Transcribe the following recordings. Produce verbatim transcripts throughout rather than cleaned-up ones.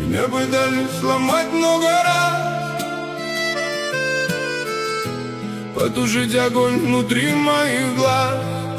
Меня пытались сломать много раз, потушить огонь внутри моих глаз.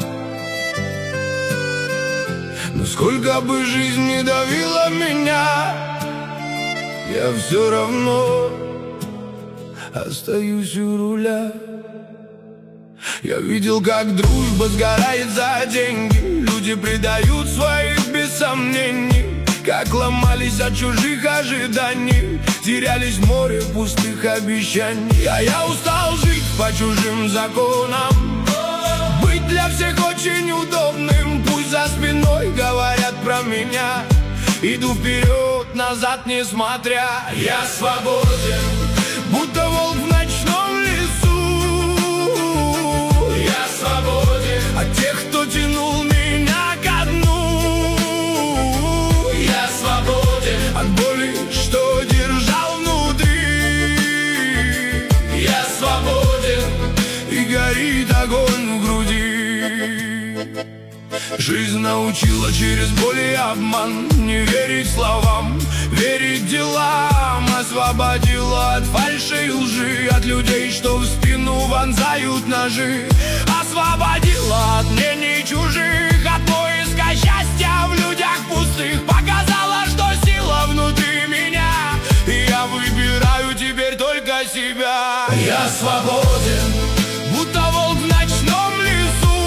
Но сколько бы жизнь не давила меня, я все равно остаюсь у руля. Я видел, как дружба сгорает за деньги, люди предают своих без сомнений. Как ломались от чужих ожиданий, терялись в море пустых обещаний. А я устал жить по чужим законам, быть для всех очень удобным. Пусть за спиной говорят про меня, иду вперед, назад не смотря. Я свободен, будто волк в ночном лесу. Я свободен от тех, кто тянул меня ко дну. Я свободен от боли, что держал внутри. Я свободен, и горит огонь в груди. Жизнь научила через боль и обман не верить словам, верить делам. Освободила от фальши и лжи, от людей, что в спину вонзают ножи. Освободила от мнений чужих, от поиска счастья в людях пустых. Показала, что сила внутри меня, и я выбираю теперь только себя. Я свободен, будто волк в ночном лесу.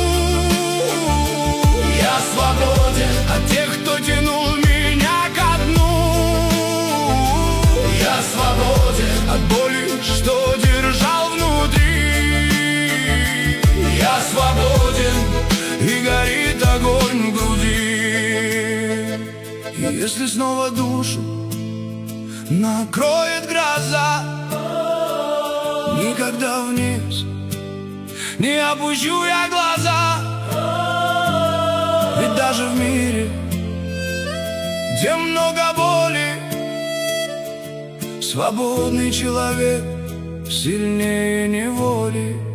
Я свободен от тех, кто тянул меня ко дну. Я свободен от боли, что держал внутри. Я свободен, и горит огонь в груди. И если снова душу накроет гроза, никогда вниз не опущу я глаза. Ведь даже в мире, где много боли, свободный человек сильнее неволи.